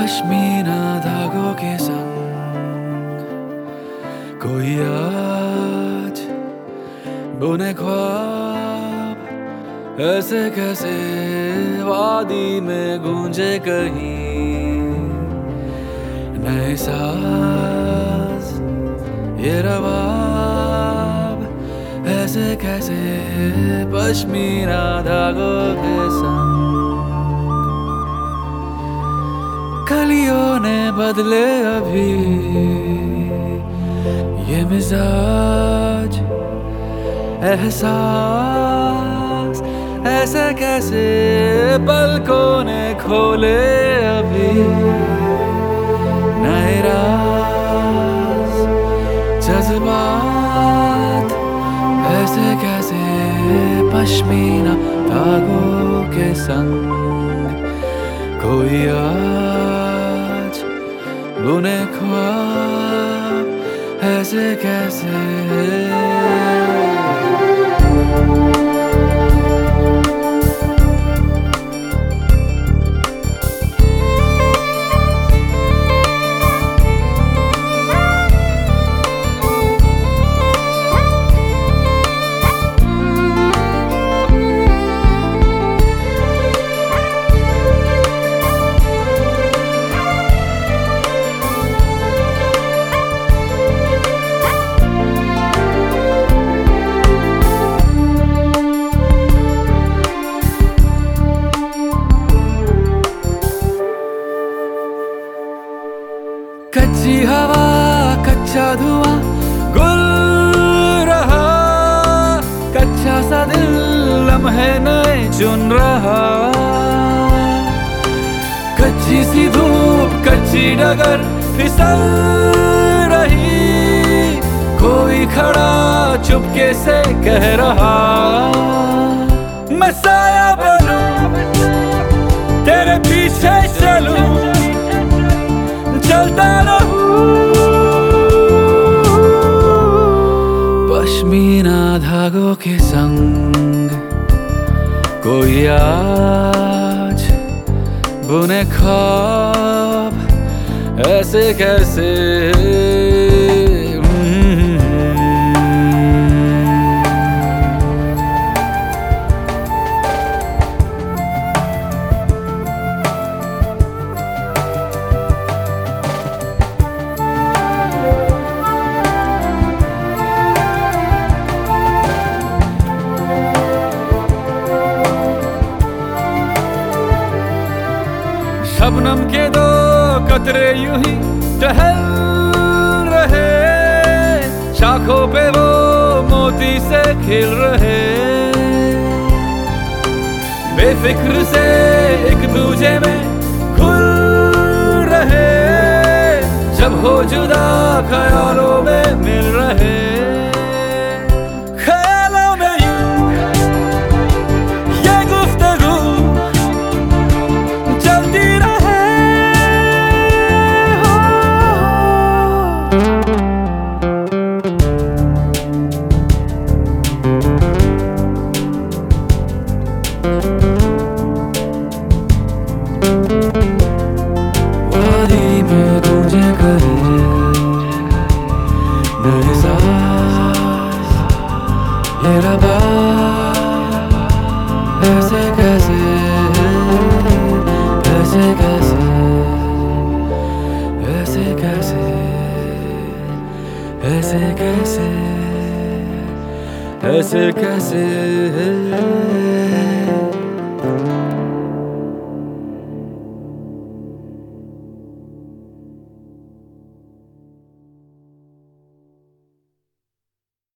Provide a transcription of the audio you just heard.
पश्मीना धागों के संग कोई आज बुने ख्वाब ऐसे कैसे वादी में गूंजे कहीं नए साज ये रवाब ऐसे कैसे पश्मीना धागों के संग कलियों ने बदले अभी ये मिजाज एहसास ऐसे कैसे पलकों ने खोले अभी नए राज जज्बात ऐसे कैसे पश्मीना धागों के संग कोई आज बुने ख्वाब ऐसे कैसे कच्ची हवा कच्चा धुआं गुल रहा कच्चा सा दिल लम्हे नए चुन रहा कच्ची सी धूप कच्ची डगर फिसल रही कोई खड़ा चुपके से कह रहा मैं साया बनूं तेरे पीछे चलूं चलता रहूं पश्मीना धागों के संग कोई आज बुने ख्वाब ऐसे कैसे शबनम के दो कतरे यूं ही टहल रहे शाखों पे वो मोती से खिल रहे बेफिक्र से एक दूजे में खुल रहे जब हो जुदा ख्यालों में मिल रहे ख्यालों में यूं ये गुफ्तगू चलती वादी में गूंजे कहीं नए साज ये रबाब ऐसे कैसे ऐसे कैसे ऐसे कैसे ऐसे कैसे ऐसे कैसे